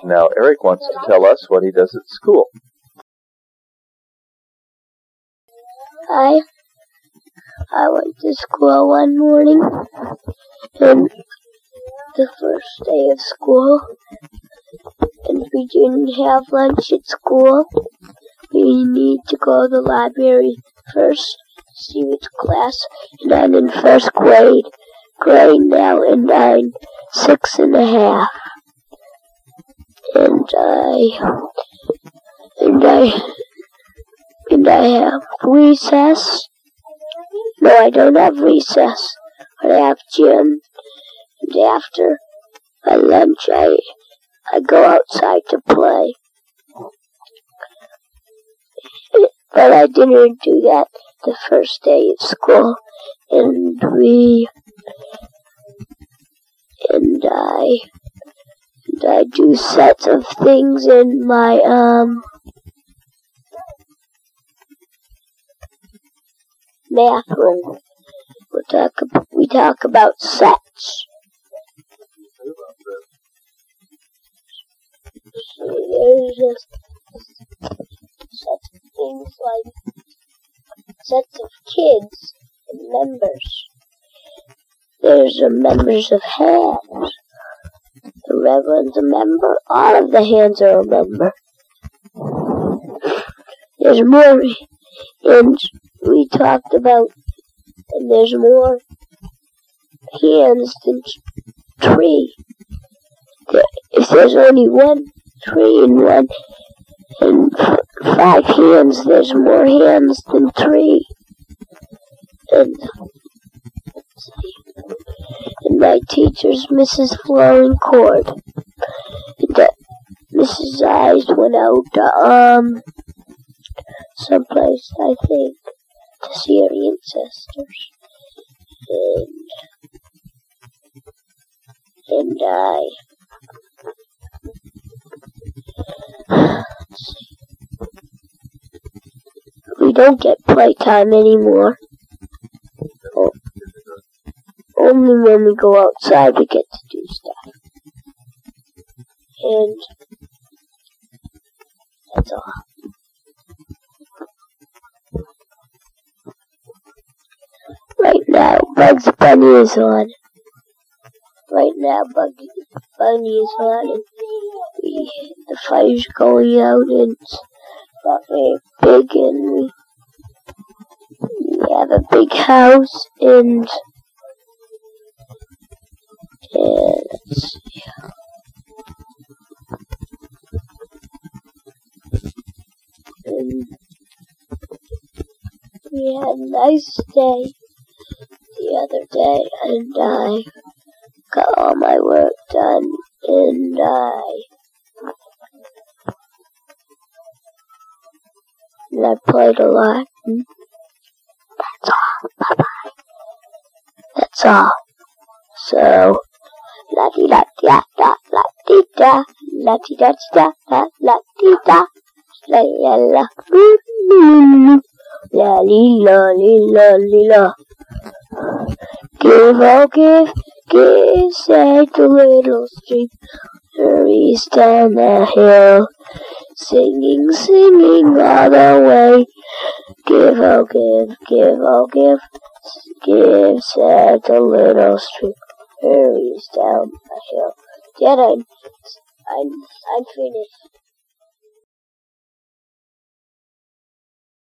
Now Eric wants to tell us what he does at school. I went to school one morning, and the first day of school, and we didn't have lunch at school. We need to go to the library first, see which class, and I'm in first grade now, and I'm 6.5. And I have recess. No, I don't have recess, but I have gym. And after my lunch, I go outside to play. But I didn't do that the first day of school, and I do sets of things in my math room. We talk about sets. So there's just sets of things like sets of kids and members. There's members of hands. The Reverend's a member. All of the hands are a member. There's more, and we talked about, and there's more hands than tree. If there's only one tree and 5 hands, there's more hands than tree. And my teacher's Mrs. Flooring Cord. And Mrs. Eyes went out someplace, I think, to see her ancestors. And we don't get playtime anymore. Only when we go outside we get to do stuff. And that's all. Right now, Bugs Bunny is on. And the fire's going out, and it's not very big, and we have a big house, and let's see. And we had a nice day the other day, and I got all my work done, and I played a lot. That's all. Bye-bye. That's all. So, la-di-da-da-da, la-di-da, la-di-da-da-da, la-di-da, la-la-la, la-li-la-li-la-li-la. Give, oh give, said the little stream, hurries down the hill, singing all the way. Give, oh give, said the little stream, hurries down the hill. Yet I'm finished.